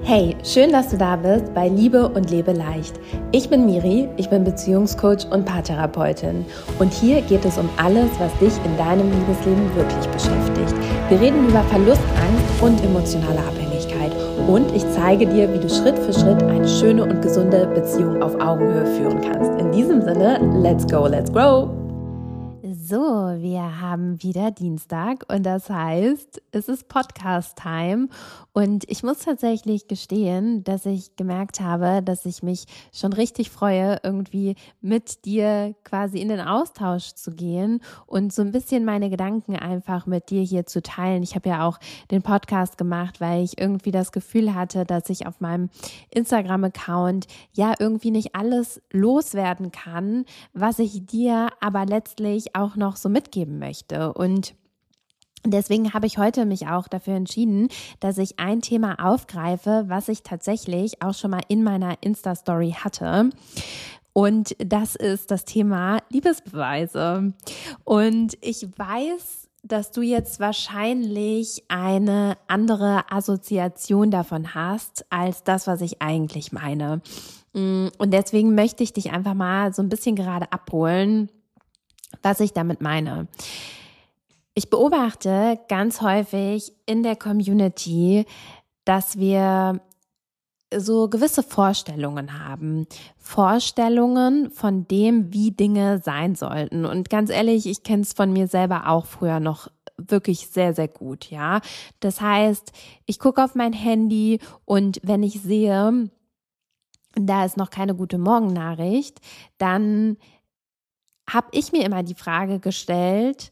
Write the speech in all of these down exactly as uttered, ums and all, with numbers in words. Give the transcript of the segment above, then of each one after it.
Hey, schön, dass du da bist bei Liebe und Lebe leicht. Ich bin Miri, ich bin Beziehungscoach und Paartherapeutin. Und hier geht es um alles, was dich in deinem Liebesleben wirklich beschäftigt. Wir reden über Verlust, Angst und emotionale Abhängigkeit. Und ich zeige dir, wie du Schritt für Schritt eine schöne und gesunde Beziehung auf Augenhöhe führen kannst. In diesem Sinne, let's go, let's grow! So, wir haben wieder Dienstag und das heißt, es ist Podcast-Time und ich muss tatsächlich gestehen, dass ich gemerkt habe, dass ich mich schon richtig freue, irgendwie mit dir quasi in den Austausch zu gehen und so ein bisschen meine Gedanken einfach mit dir hier zu teilen. Ich habe ja auch den Podcast gemacht, weil ich irgendwie das Gefühl hatte, dass ich auf meinem Instagram-Account ja irgendwie nicht alles loswerden kann, was ich dir aber letztlich auch noch so mitgeben möchte. Und deswegen habe ich heute mich auch dafür entschieden, dass ich ein Thema aufgreife, was ich tatsächlich auch schon mal in meiner Insta-Story hatte. Und das ist das Thema Liebesbeweise. Und ich weiß, dass du jetzt wahrscheinlich eine andere Assoziation davon hast, als das, was ich eigentlich meine. Und deswegen möchte ich dich einfach mal so ein bisschen gerade abholen, was ich damit meine. Ich beobachte ganz häufig in der Community, dass wir so gewisse Vorstellungen haben. Vorstellungen von dem, wie Dinge sein sollten. Und ganz ehrlich, ich kenne es von mir selber auch früher noch wirklich sehr, sehr gut, ja. Das heißt, ich gucke auf mein Handy und wenn ich sehe, da ist noch keine gute Morgennachricht, dann habe ich mir immer die Frage gestellt,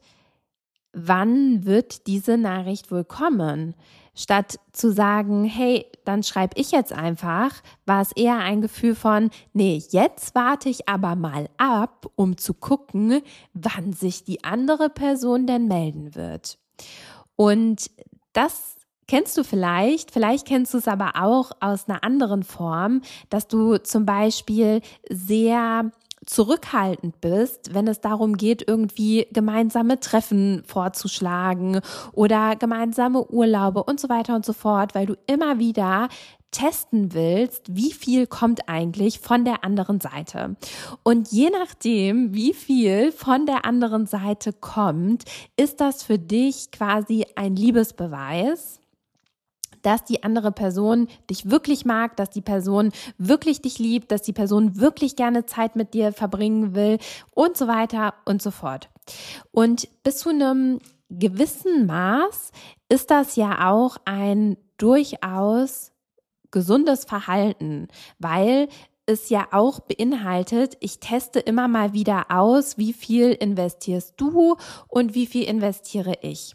wann wird diese Nachricht wohl kommen? Statt zu sagen, hey, dann schreibe ich jetzt einfach, war es eher ein Gefühl von, nee, jetzt warte ich aber mal ab, um zu gucken, wann sich die andere Person denn melden wird. Und das kennst du vielleicht, vielleicht kennst du es aber auch aus einer anderen Form, dass du zum Beispiel sehr zurückhaltend bist, wenn es darum geht, irgendwie gemeinsame Treffen vorzuschlagen oder gemeinsame Urlaube und so weiter und so fort, weil du immer wieder testen willst, wie viel kommt eigentlich von der anderen Seite. Und je nachdem, wie viel von der anderen Seite kommt, ist das für dich quasi ein Liebesbeweis, dass die andere Person dich wirklich mag, dass die Person wirklich dich liebt, dass die Person wirklich gerne Zeit mit dir verbringen will und so weiter und so fort. Und bis zu einem gewissen Maß ist das ja auch ein durchaus gesundes Verhalten, weil es ja auch beinhaltet, ich teste immer mal wieder aus, wie viel investierst du und wie viel investiere ich.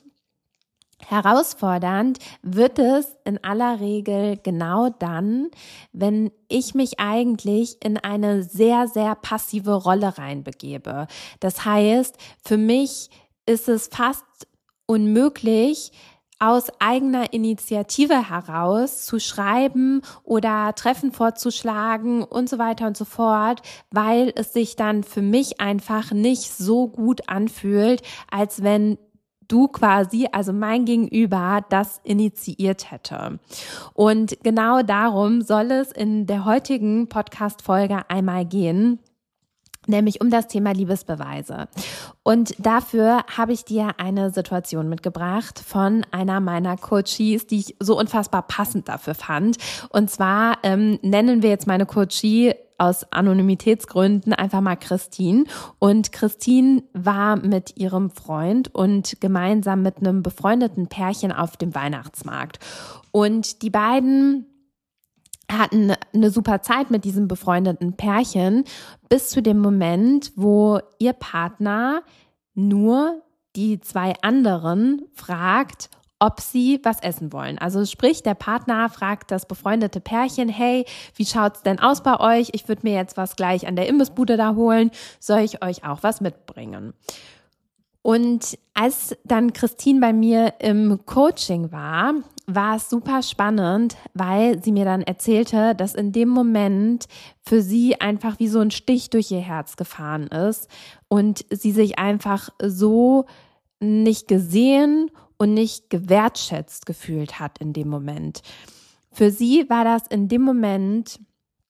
Herausfordernd wird es in aller Regel genau dann, wenn ich mich eigentlich in eine sehr, sehr passive Rolle reinbegebe. Das heißt, für mich ist es fast unmöglich, aus eigener Initiative heraus zu schreiben oder Treffen vorzuschlagen und so weiter und so fort, weil es sich dann für mich einfach nicht so gut anfühlt, als wenn du quasi, also mein Gegenüber, das initiiert hätte. Und genau darum soll es in der heutigen Podcast-Folge einmal gehen, nämlich um das Thema Liebesbeweise. Und dafür habe ich dir eine Situation mitgebracht von einer meiner Coaches, die ich so unfassbar passend dafür fand. Und zwar ähm, nennen wir jetzt meine Coachie aus Anonymitätsgründen einfach mal Christine. Und Christine war mit ihrem Freund und gemeinsam mit einem befreundeten Pärchen auf dem Weihnachtsmarkt. Und die beiden hatten eine super Zeit mit diesem befreundeten Pärchen bis zu dem Moment, wo ihr Partner nur die zwei anderen fragt, ob sie was essen wollen. Also sprich, der Partner fragt das befreundete Pärchen, hey, wie schaut's denn aus bei euch? Ich würde mir jetzt was gleich an der Imbissbude da holen. Soll ich euch auch was mitbringen? Und als dann Christine bei mir im Coaching war, war es super spannend, weil sie mir dann erzählte, dass in dem Moment für sie einfach wie so ein Stich durch ihr Herz gefahren ist und sie sich einfach so nicht gesehen und nicht gewertschätzt gefühlt hat in dem Moment. Für sie war das in dem Moment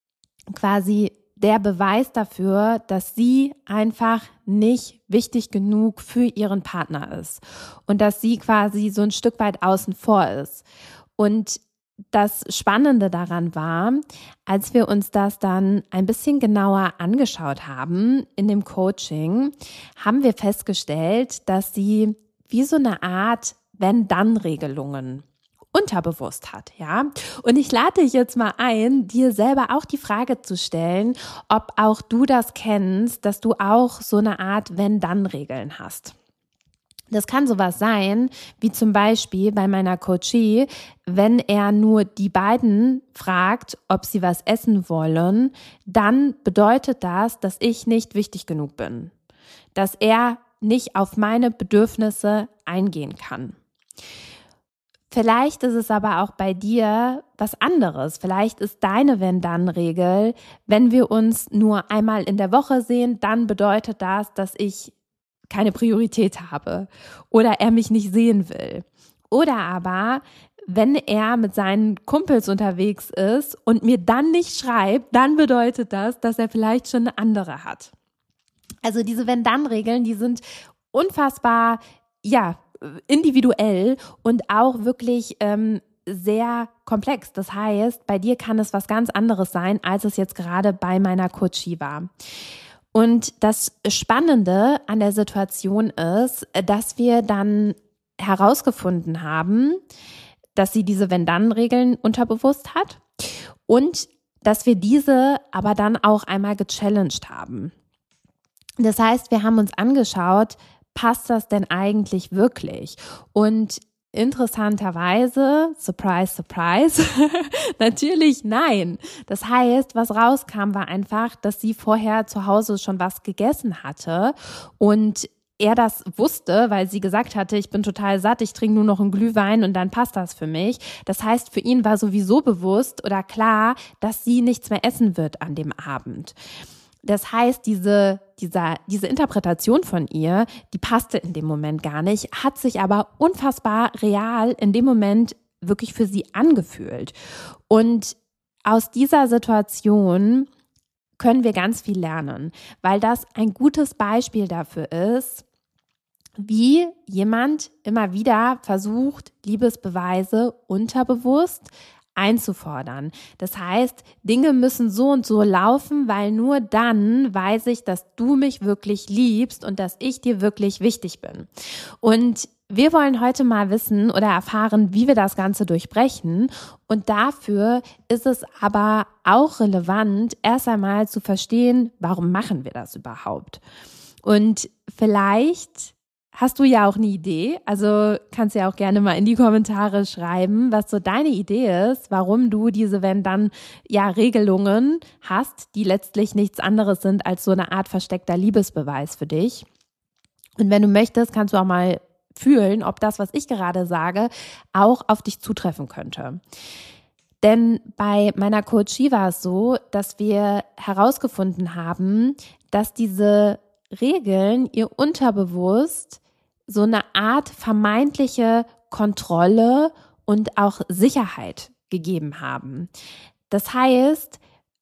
quasi der Beweis dafür, dass sie einfach nicht wichtig genug für ihren Partner ist und dass sie quasi so ein Stück weit außen vor ist. Und das Spannende daran war, als wir uns das dann ein bisschen genauer angeschaut haben in dem Coaching, haben wir festgestellt, dass sie wie so eine Art Wenn-Dann-Regelungen unterbewusst hat, ja. Und ich lade dich jetzt mal ein, dir selber auch die Frage zu stellen, ob auch du das kennst, dass du auch so eine Art Wenn-Dann-Regeln hast. Das kann sowas sein, wie zum Beispiel bei meiner Coachie, wenn er nur die beiden fragt, ob sie was essen wollen, dann bedeutet das, dass ich nicht wichtig genug bin, dass er nicht auf meine Bedürfnisse eingehen kann. Vielleicht ist es aber auch bei dir was anderes. Vielleicht ist deine Wenn-Dann-Regel, wenn wir uns nur einmal in der Woche sehen, dann bedeutet das, dass ich keine Priorität habe oder er mich nicht sehen will. Oder aber, wenn er mit seinen Kumpels unterwegs ist und mir dann nicht schreibt, dann bedeutet das, dass er vielleicht schon eine andere hat. Also diese Wenn-Dann-Regeln, die sind unfassbar, ja, individuell und auch wirklich ähm, sehr komplex. Das heißt, bei dir kann es was ganz anderes sein, als es jetzt gerade bei meiner Coachie war. Und das Spannende an der Situation ist, dass wir dann herausgefunden haben, dass sie diese Wenn-Dann-Regeln unterbewusst hat und dass wir diese aber dann auch einmal gechallenged haben. Das heißt, wir haben uns angeschaut, passt das denn eigentlich wirklich? Und interessanterweise, surprise, surprise, natürlich nein. Das heißt, was rauskam, war einfach, dass sie vorher zu Hause schon was gegessen hatte und er das wusste, weil sie gesagt hatte, ich bin total satt, ich trinke nur noch einen Glühwein und dann passt das für mich. Das heißt, für ihn war sowieso bewusst oder klar, dass sie nichts mehr essen wird an dem Abend. Das heißt, diese, dieser, diese Interpretation von ihr, die passte in dem Moment gar nicht, hat sich aber unfassbar real in dem Moment wirklich für sie angefühlt. Und aus dieser Situation können wir ganz viel lernen, weil das ein gutes Beispiel dafür ist, wie jemand immer wieder versucht, Liebesbeweise unterbewusst einzufordern. Das heißt, Dinge müssen so und so laufen, weil nur dann weiß ich, dass du mich wirklich liebst und dass ich dir wirklich wichtig bin. Und wir wollen heute mal wissen oder erfahren, wie wir das Ganze durchbrechen. Und dafür ist es aber auch relevant, erst einmal zu verstehen, warum machen wir das überhaupt? Und vielleicht hast du ja auch eine Idee, also kannst ja auch gerne mal in die Kommentare schreiben, was so deine Idee ist, warum du diese Wenn-Dann ja Regelungen hast, die letztlich nichts anderes sind als so eine Art versteckter Liebesbeweis für dich. Und wenn du möchtest, kannst du auch mal fühlen, ob das, was ich gerade sage, auch auf dich zutreffen könnte. Denn bei meiner Coachie war es so, dass wir herausgefunden haben, dass diese Regeln ihr unterbewusst so eine Art vermeintliche Kontrolle und auch Sicherheit gegeben haben. Das heißt,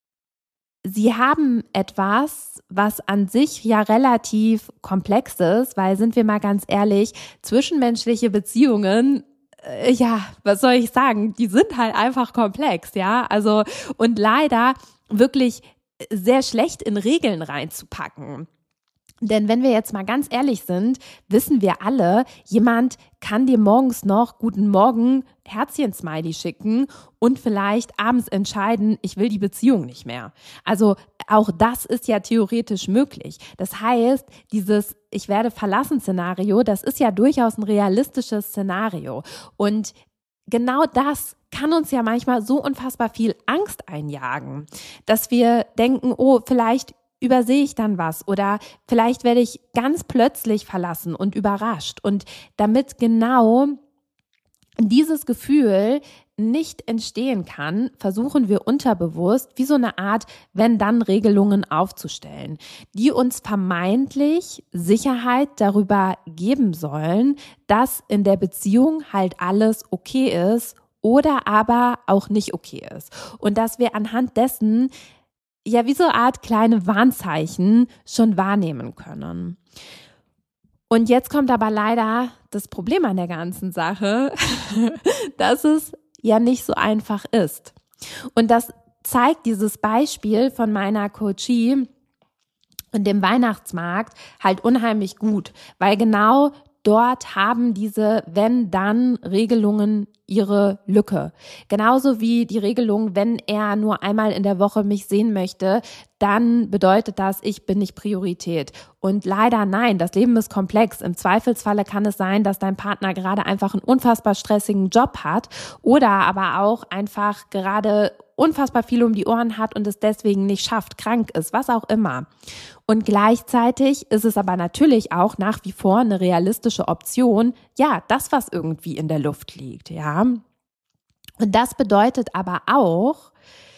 sie haben etwas, was an sich ja relativ komplex ist, weil, sind wir mal ganz ehrlich, zwischenmenschliche Beziehungen, äh, ja, was soll ich sagen, die sind halt einfach komplex, ja, also und leider wirklich sehr schlecht in Regeln reinzupacken. Denn wenn wir jetzt mal ganz ehrlich sind, wissen wir alle, jemand kann dir morgens noch guten Morgen Herzchen-Smiley schicken und vielleicht abends entscheiden, ich will die Beziehung nicht mehr. Also auch das ist ja theoretisch möglich. Das heißt, dieses Ich werde verlassen Szenario, das ist ja durchaus ein realistisches Szenario. Und genau das kann uns ja manchmal so unfassbar viel Angst einjagen, dass wir denken, oh, vielleicht übersehe ich dann was oder vielleicht werde ich ganz plötzlich verlassen und überrascht. Und damit genau dieses Gefühl nicht entstehen kann, versuchen wir unterbewusst wie so eine Art Wenn-Dann-Regelungen aufzustellen, die uns vermeintlich Sicherheit darüber geben sollen, dass in der Beziehung halt alles okay ist, oder aber auch nicht okay ist. Und dass wir anhand dessen ja wie so eine Art kleine Warnzeichen schon wahrnehmen können. Und jetzt kommt aber leider das Problem an der ganzen Sache, dass es ja nicht so einfach ist. Und das zeigt dieses Beispiel von meiner Coachie und dem Weihnachtsmarkt halt unheimlich gut, weil genau dort haben diese Wenn-Dann-Regelungen ihre Lücke. Genauso wie die Regelung, wenn er nur einmal in der Woche mich sehen möchte, dann bedeutet das, ich bin nicht Priorität. Und leider nein, das Leben ist komplex. Im Zweifelsfalle kann es sein, dass dein Partner gerade einfach einen unfassbar stressigen Job hat oder aber auch einfach gerade unfassbar viel um die Ohren hat und es deswegen nicht schafft, krank ist, was auch immer. Und gleichzeitig ist es aber natürlich auch nach wie vor eine realistische Option, ja, das, was irgendwie in der Luft liegt, ja. Und das bedeutet aber auch,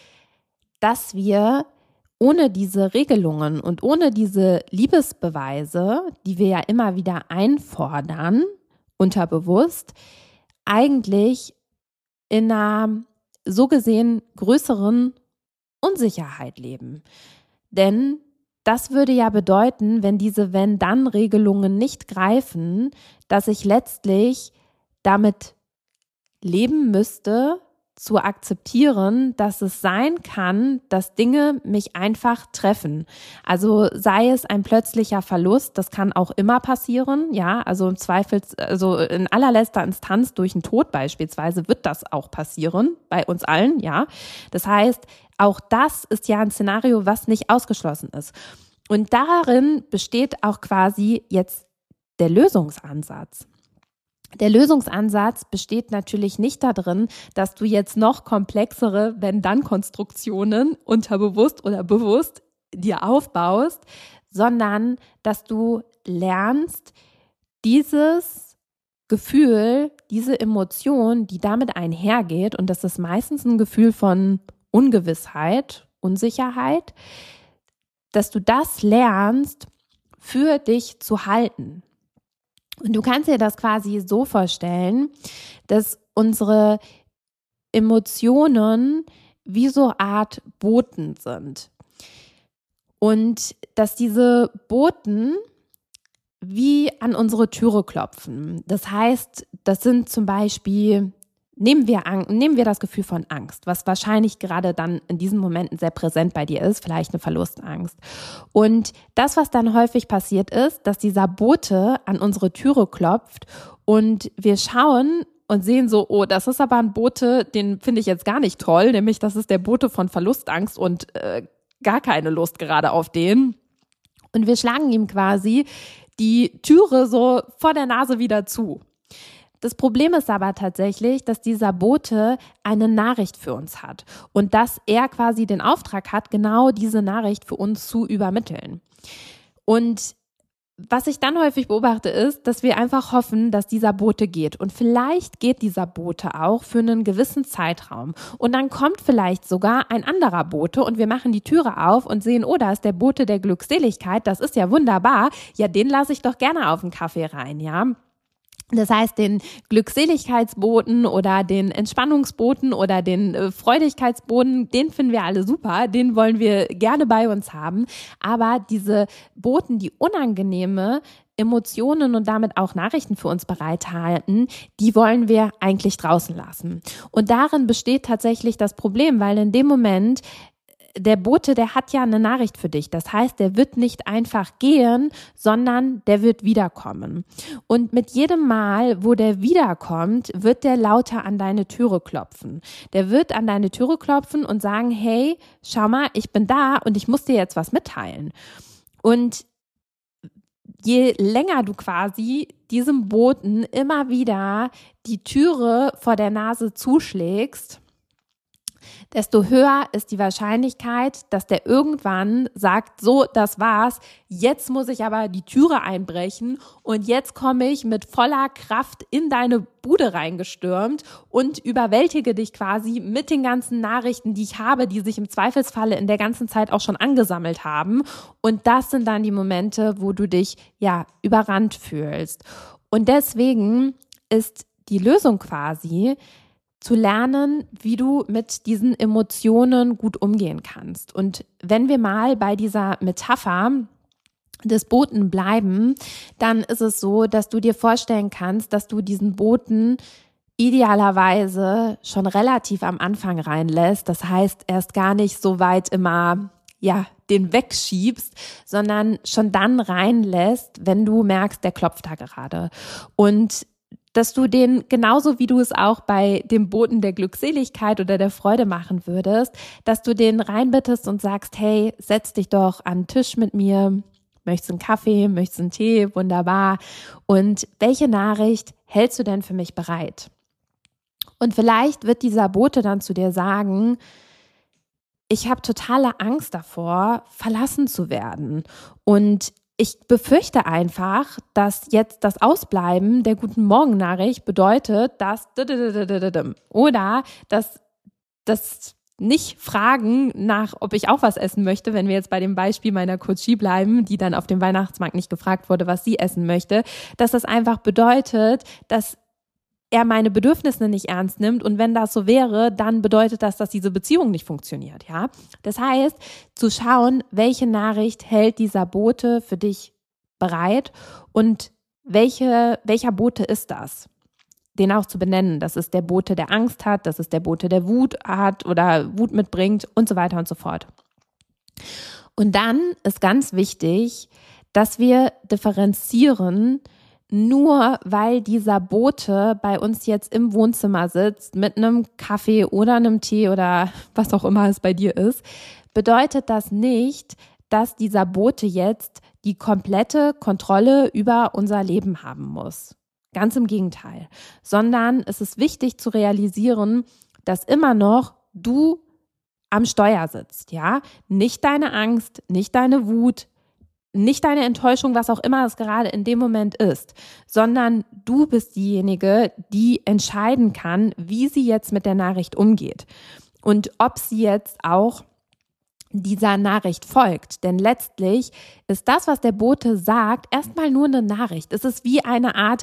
dass wir ohne diese Regelungen und ohne diese Liebesbeweise, die wir ja immer wieder einfordern, unterbewusst, eigentlich in einer so gesehen größeren Unsicherheit leben. Denn das würde ja bedeuten, wenn diese Wenn-Dann-Regelungen nicht greifen, dass ich letztlich damit leben müsste, zu akzeptieren, dass es sein kann, dass Dinge mich einfach treffen. Also sei es ein plötzlicher Verlust, das kann auch immer passieren, ja, also im Zweifel, also in allerletzter Instanz durch den Tod beispielsweise wird das auch passieren, bei uns allen, ja. Das heißt, auch das ist ja ein Szenario, was nicht ausgeschlossen ist. Und darin besteht auch quasi jetzt der Lösungsansatz. Der Lösungsansatz besteht natürlich nicht darin, dass du jetzt noch komplexere Wenn-Dann-Konstruktionen unterbewusst oder bewusst dir aufbaust, sondern dass du lernst, dieses Gefühl, diese Emotion, die damit einhergeht, und das ist meistens ein Gefühl von Ungewissheit, Unsicherheit, dass du das lernst, für dich zu halten. Und du kannst dir das quasi so vorstellen, dass unsere Emotionen wie so eine Art Boten sind. Und dass diese Boten wie an unsere Türe klopfen. Das heißt, das sind zum Beispiel, nehmen wir, nehmen wir das Gefühl von Angst, was wahrscheinlich gerade dann in diesen Momenten sehr präsent bei dir ist, vielleicht eine Verlustangst. Und das, was dann häufig passiert ist, dass dieser Bote an unsere Türe klopft und wir schauen und sehen so, oh, das ist aber ein Bote, den finde ich jetzt gar nicht toll, nämlich das ist der Bote von Verlustangst und äh, gar keine Lust gerade auf den. Und wir schlagen ihm quasi die Türe so vor der Nase wieder zu. Das Problem ist aber tatsächlich, dass dieser Bote eine Nachricht für uns hat und dass er quasi den Auftrag hat, genau diese Nachricht für uns zu übermitteln. Und was ich dann häufig beobachte, ist, dass wir einfach hoffen, dass dieser Bote geht. Und vielleicht geht dieser Bote auch für einen gewissen Zeitraum. Und dann kommt vielleicht sogar ein anderer Bote und wir machen die Türe auf und sehen, oh, da ist der Bote der Glückseligkeit, das ist ja wunderbar. Ja, den lasse ich doch gerne auf den Kaffee rein, ja. Das heißt, den Glückseligkeitsboten oder den Entspannungsboten oder den äh, Freudigkeitsboten, den finden wir alle super, den wollen wir gerne bei uns haben. Aber diese Boten, die unangenehme Emotionen und damit auch Nachrichten für uns bereithalten, die wollen wir eigentlich draußen lassen. Und darin besteht tatsächlich das Problem, weil in dem Moment der Bote, der hat ja eine Nachricht für dich. Das heißt, der wird nicht einfach gehen, sondern der wird wiederkommen. Und mit jedem Mal, wo der wiederkommt, wird der lauter an deine Türe klopfen. Der wird an deine Türe klopfen und sagen, hey, schau mal, ich bin da und ich muss dir jetzt was mitteilen. Und je länger du quasi diesem Boten immer wieder die Türe vor der Nase zuschlägst, desto höher ist die Wahrscheinlichkeit, dass der irgendwann sagt, so, das war's, jetzt muss ich aber die Türe einbrechen und jetzt komme ich mit voller Kraft in deine Bude reingestürmt und überwältige dich quasi mit den ganzen Nachrichten, die ich habe, die sich im Zweifelsfalle in der ganzen Zeit auch schon angesammelt haben. Und das sind dann die Momente, wo du dich, ja, überrannt fühlst. Und deswegen ist die Lösung quasi, zu lernen, wie du mit diesen Emotionen gut umgehen kannst. Und wenn wir mal bei dieser Metapher des Boten bleiben, dann ist es so, dass du dir vorstellen kannst, dass du diesen Boten idealerweise schon relativ am Anfang reinlässt. Das heißt, erst gar nicht so weit immer, ja, den wegschiebst, sondern schon dann reinlässt, wenn du merkst, der klopft da gerade. Und dass du den, genauso wie du es auch bei dem Boten der Glückseligkeit oder der Freude machen würdest, dass du den reinbittest und sagst, hey, setz dich doch an den Tisch mit mir, möchtest du einen Kaffee, möchtest du einen Tee, wunderbar. Und welche Nachricht hältst du denn für mich bereit? Und vielleicht wird dieser Bote dann zu dir sagen, ich habe totale Angst davor, verlassen zu werden. Und ich befürchte einfach, dass jetzt das Ausbleiben der guten Morgennachricht bedeutet, dass oder dass das nicht fragen nach, ob ich auch was essen möchte, wenn wir jetzt bei dem Beispiel meiner Coachie bleiben, die dann auf dem Weihnachtsmarkt nicht gefragt wurde, was sie essen möchte, dass das einfach bedeutet, dass er meine Bedürfnisse nicht ernst nimmt und wenn das so wäre, dann bedeutet das, dass diese Beziehung nicht funktioniert, ja. Das heißt, zu schauen, welche Nachricht hält dieser Bote für dich bereit und welche, welcher Bote ist das? Den auch zu benennen. Das ist der Bote, der Angst hat, das ist der Bote, der Wut hat oder Wut mitbringt und so weiter und so fort. Und dann ist ganz wichtig, dass wir differenzieren, nur weil dieser Bote bei uns jetzt im Wohnzimmer sitzt mit einem Kaffee oder einem Tee oder was auch immer es bei dir ist, bedeutet das nicht, dass dieser Bote jetzt die komplette Kontrolle über unser Leben haben muss. Ganz im Gegenteil. Sondern es ist wichtig zu realisieren, dass immer noch du am Steuer sitzt, ja? Nicht deine Angst, nicht deine Wut, nicht deine Enttäuschung, was auch immer es gerade in dem Moment ist, sondern du bist diejenige, die entscheiden kann, wie sie jetzt mit der Nachricht umgeht und ob sie jetzt auch dieser Nachricht folgt. Denn letztlich ist das, was der Bote sagt, erstmal nur eine Nachricht. Es ist wie eine Art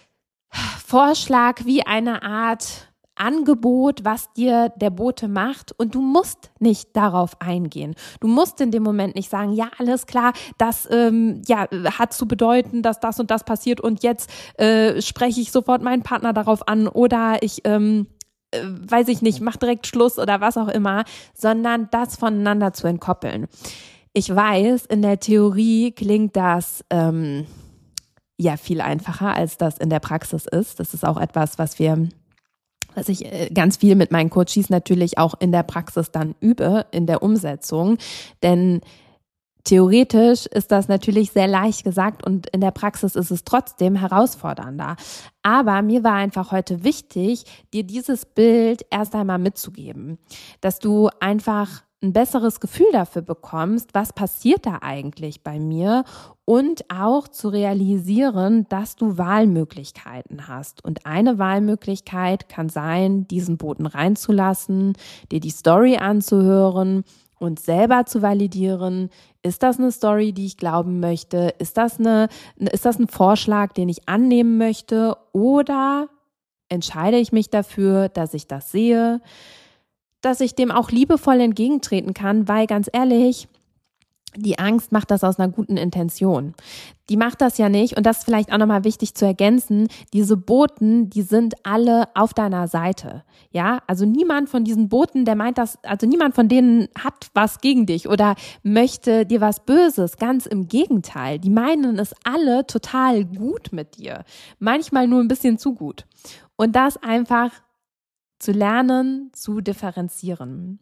Vorschlag, wie eine Art Angebot, was dir der Bote macht und du musst nicht darauf eingehen. Du musst in dem Moment nicht sagen, ja, alles klar, das ähm, ja, hat zu bedeuten, dass das und das passiert und jetzt äh, spreche ich sofort meinen Partner darauf an oder ich, ähm, äh, weiß ich nicht, mach direkt Schluss oder was auch immer, sondern das voneinander zu entkoppeln. Ich weiß, in der Theorie klingt das ähm, ja viel einfacher, als das in der Praxis ist. Das ist auch etwas, was wir was ich ganz viel mit meinen Coaches natürlich auch in der Praxis dann übe, in der Umsetzung. Denn theoretisch ist das natürlich sehr leicht gesagt und in der Praxis ist es trotzdem herausfordernder. Aber mir war einfach heute wichtig, dir dieses Bild erst einmal mitzugeben, dass du einfach ein besseres Gefühl dafür bekommst, was passiert da eigentlich bei mir und auch zu realisieren, dass du Wahlmöglichkeiten hast. Und eine Wahlmöglichkeit kann sein, diesen Boten reinzulassen, dir die Story anzuhören und selber zu validieren, ist das eine Story, die ich glauben möchte? Ist das eine, ist das ein Vorschlag, den ich annehmen möchte? Oder entscheide ich mich dafür, dass ich das sehe, dass ich dem auch liebevoll entgegentreten kann, weil ganz ehrlich, die Angst macht das aus einer guten Intention. Die macht das ja nicht, und das ist vielleicht auch nochmal wichtig zu ergänzen, diese Boten, die sind alle auf deiner Seite. Ja, also niemand von diesen Boten, der meint das, also niemand von denen hat was gegen dich oder möchte dir was Böses. Ganz im Gegenteil. Die meinen es alle total gut mit dir. Manchmal nur ein bisschen zu gut. Und das einfach zu lernen, zu differenzieren.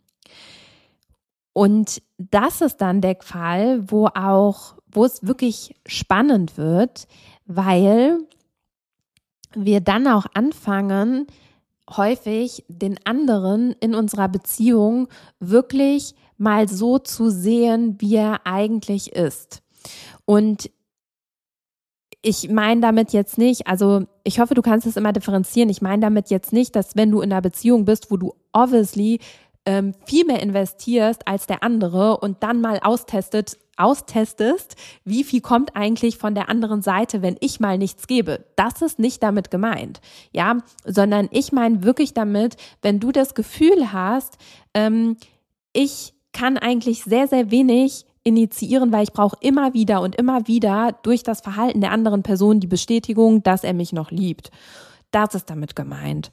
Und das ist dann der Fall, wo auch, wo es wirklich spannend wird, weil wir dann auch anfangen, häufig den anderen in unserer Beziehung wirklich mal so zu sehen, wie er eigentlich ist. Und ich meine damit jetzt nicht, also ich hoffe, du kannst es immer differenzieren. Ich meine damit jetzt nicht, dass wenn du in einer Beziehung bist, wo du obviously ähm, viel mehr investierst als der andere und dann mal austestet, austestest, wie viel kommt eigentlich von der anderen Seite, wenn ich mal nichts gebe. Das ist nicht damit gemeint, ja, sondern ich meine wirklich damit, wenn du das Gefühl hast, ähm, ich kann eigentlich sehr, sehr wenig initiieren, weil ich brauche immer wieder und immer wieder durch das Verhalten der anderen Person die Bestätigung, dass er mich noch liebt. Das ist damit gemeint.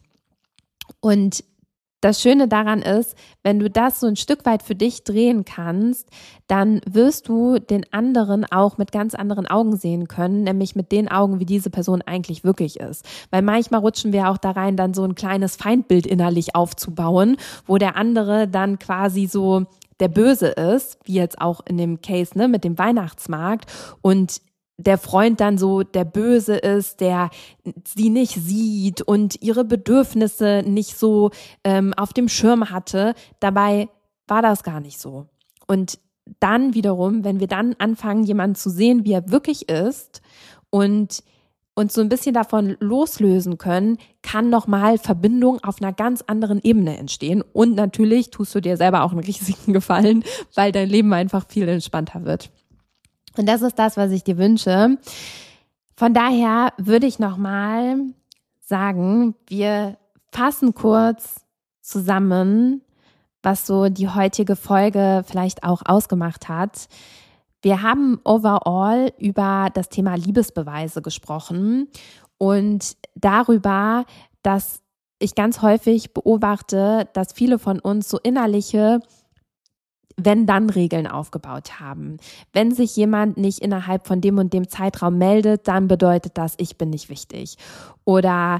Und das Schöne daran ist, wenn du das so ein Stück weit für dich drehen kannst, dann wirst du den anderen auch mit ganz anderen Augen sehen können, nämlich mit den Augen, wie diese Person eigentlich wirklich ist. Weil manchmal rutschen wir auch da rein, dann so ein kleines Feindbild innerlich aufzubauen, wo der andere dann quasi so der Böse ist, wie jetzt auch in dem Case, ne, mit dem Weihnachtsmarkt, und der Freund dann so der Böse ist, der sie nicht sieht und ihre Bedürfnisse nicht so ähm, auf dem Schirm hatte. Dabei war das gar nicht so. Und dann wiederum, wenn wir dann anfangen, jemanden zu sehen, wie er wirklich ist und uns so ein bisschen davon loslösen können, kann nochmal Verbindung auf einer ganz anderen Ebene entstehen. Und natürlich tust du dir selber auch einen riesigen Gefallen, weil dein Leben einfach viel entspannter wird. Und das ist das, was ich dir wünsche. Von daher würde ich nochmal sagen, wir fassen kurz zusammen, was so die heutige Folge vielleicht auch ausgemacht hat. Wir haben overall über das Thema Liebesbeweise gesprochen und darüber, dass ich ganz häufig beobachte, dass viele von uns so innerliche Wenn-Dann-Regeln aufgebaut haben. Wenn sich jemand nicht innerhalb von dem und dem Zeitraum meldet, dann bedeutet das, ich bin nicht wichtig. Oder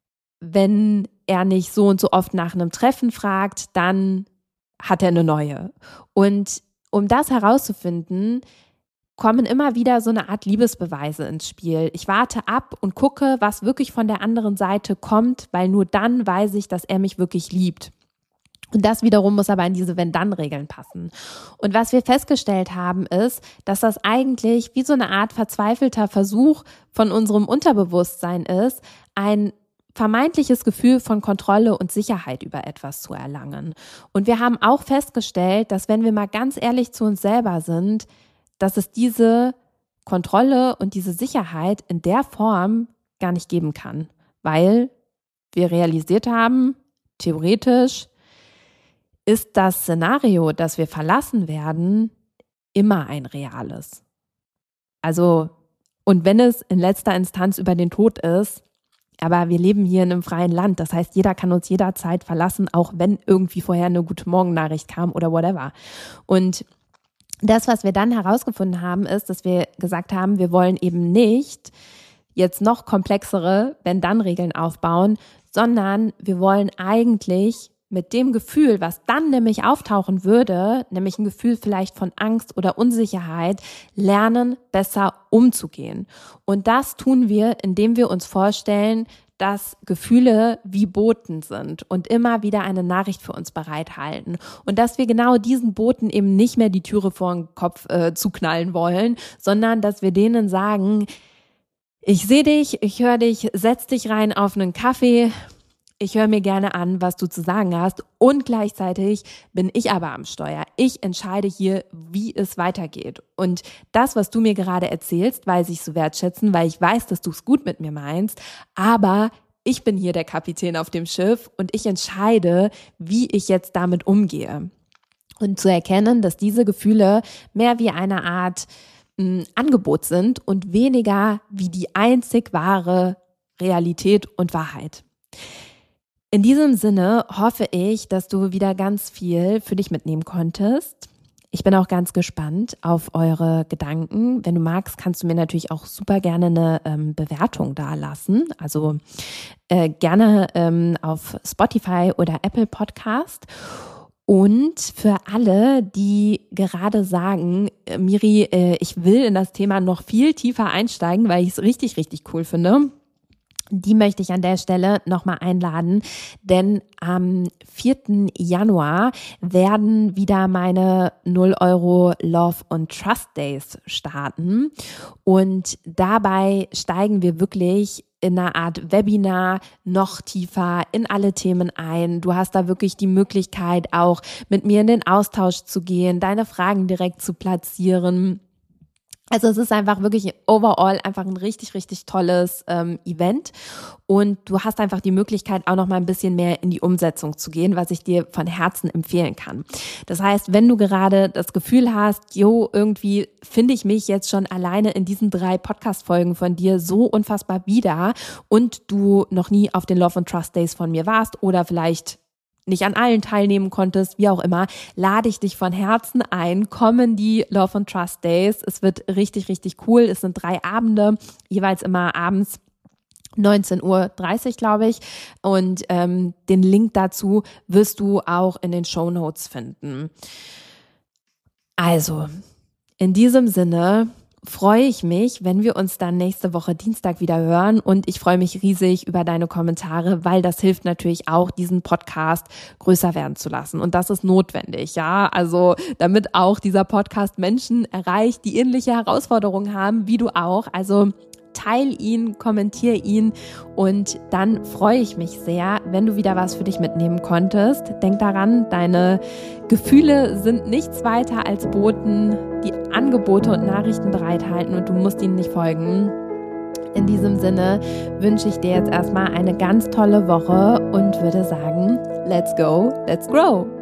wenn er nicht so und so oft nach einem Treffen fragt, dann hat er eine neue. Und um das herauszufinden, kommen immer wieder so eine Art Liebesbeweise ins Spiel. Ich warte ab und gucke, was wirklich von der anderen Seite kommt, weil nur dann weiß ich, dass er mich wirklich liebt. Und das wiederum muss aber in diese Wenn-Dann-Regeln passen. Und was wir festgestellt haben, ist, dass das eigentlich wie so eine Art verzweifelter Versuch von unserem Unterbewusstsein ist, ein vermeintliches Gefühl von Kontrolle und Sicherheit über etwas zu erlangen. Und wir haben auch festgestellt, dass wenn wir mal ganz ehrlich zu uns selber sind, dass es diese Kontrolle und diese Sicherheit in der Form gar nicht geben kann, weil wir realisiert haben, theoretisch ist das Szenario, dass wir verlassen werden, immer ein reales. Also, und wenn es in letzter Instanz über den Tod ist, aber wir leben hier in einem freien Land, das heißt, jeder kann uns jederzeit verlassen, auch wenn irgendwie vorher eine Gute-Morgen-Nachricht kam oder whatever. Und das, was wir dann herausgefunden haben, ist, dass wir gesagt haben, wir wollen eben nicht jetzt noch komplexere Wenn-Dann-Regeln aufbauen, sondern wir wollen eigentlich mit dem Gefühl, was dann nämlich auftauchen würde, nämlich ein Gefühl vielleicht von Angst oder Unsicherheit, lernen, besser umzugehen. Und das tun wir, indem wir uns vorstellen, dass Gefühle wie Boten sind und immer wieder eine Nachricht für uns bereithalten. Und dass wir genau diesen Boten eben nicht mehr die Türe vor den Kopf äh, zuknallen wollen, sondern dass wir denen sagen, ich sehe dich, ich höre dich, setz dich rein auf einen Kaffee, ich höre mir gerne an, was du zu sagen hast, und gleichzeitig bin ich aber am Steuer. Ich entscheide hier, wie es weitergeht. Und das, was du mir gerade erzählst, weiß ich zu wertschätzen, weil ich weiß, dass du es gut mit mir meinst, aber ich bin hier der Kapitän auf dem Schiff und ich entscheide, wie ich jetzt damit umgehe. Und zu erkennen, dass diese Gefühle mehr wie eine Art mh, Angebot sind und weniger wie die einzig wahre Realität und Wahrheit. In diesem Sinne hoffe ich, dass du wieder ganz viel für dich mitnehmen konntest. Ich bin auch ganz gespannt auf eure Gedanken. Wenn du magst, kannst du mir natürlich auch super gerne eine ähm, Bewertung dalassen. Also äh, gerne ähm, auf Spotify oder Apple Podcast. Und für alle, die gerade sagen, äh, Miri, äh, ich will in das Thema noch viel tiefer einsteigen, weil ich es richtig, richtig cool finde, die möchte ich an der Stelle nochmal einladen, denn am vierten Januar werden wieder meine null Euro Love und Trust Days starten und dabei steigen wir wirklich in einer Art Webinar noch tiefer in alle Themen ein. Du hast da wirklich die Möglichkeit, auch mit mir in den Austausch zu gehen, deine Fragen direkt zu platzieren. Also es ist einfach wirklich overall einfach ein richtig, richtig tolles ähm, Event und du hast einfach die Möglichkeit, auch noch mal ein bisschen mehr in die Umsetzung zu gehen, was ich dir von Herzen empfehlen kann. Das heißt, wenn du gerade das Gefühl hast, jo, irgendwie finde ich mich jetzt schon alleine in diesen drei Podcast-Folgen von dir so unfassbar wieder und du noch nie auf den Love and Trust Days von mir warst oder vielleicht nicht an allen teilnehmen konntest, wie auch immer, lade ich dich von Herzen ein. Kommen die Love and Trust Days. Es wird richtig, richtig cool. Es sind drei Abende, jeweils immer abends neunzehn Uhr dreißig, glaube ich. Und ähm, den Link dazu wirst du auch in den Shownotes finden. Also, in diesem Sinne freue ich mich, wenn wir uns dann nächste Woche Dienstag wieder hören und ich freue mich riesig über deine Kommentare, weil das hilft natürlich auch, diesen Podcast größer werden zu lassen und das ist notwendig, ja, also damit auch dieser Podcast Menschen erreicht, die ähnliche Herausforderungen haben, wie du auch, also teil ihn, kommentier ihn und dann freue ich mich sehr, wenn du wieder was für dich mitnehmen konntest. Denk daran, deine Gefühle sind nichts weiter als Boten, die Angebote und Nachrichten bereithalten und du musst ihnen nicht folgen. In diesem Sinne wünsche ich dir jetzt erstmal eine ganz tolle Woche und würde sagen, let's go, let's grow!